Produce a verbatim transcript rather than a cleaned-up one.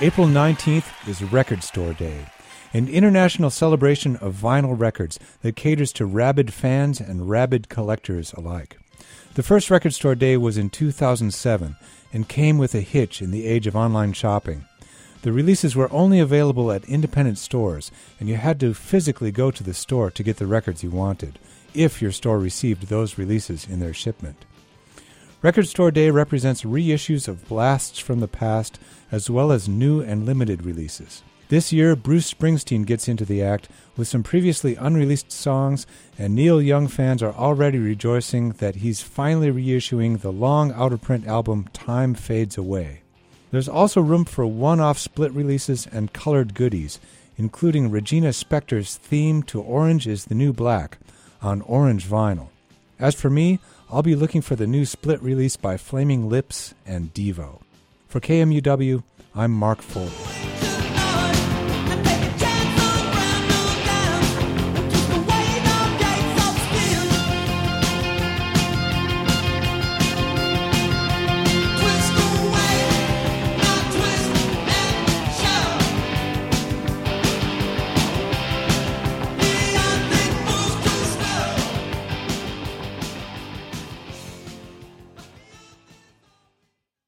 April nineteenth is Record Store Day, an international celebration of vinyl records that caters to rabid fans and rabid collectors alike. The first Record Store Day was in two thousand seven and came with a hitch in the age of online shopping. The releases were only available at independent stores, and you had to physically go to the store to get the records you wanted, if your store received those releases in their shipment. Record Store Day represents reissues of blasts from the past, as well as new and limited releases. This year, Bruce Springsteen gets into the act with some previously unreleased songs, and Neil Young fans are already rejoicing that he's finally reissuing the long out-of-print album Time Fades Away. There's also room for one-off split releases and colored goodies, including Regina Spektor's theme to Orange is the New Black on orange vinyl. As for me, I'll be looking for the new split release by Flaming Lips and Devo. For K M U W, I'm Mark Foley.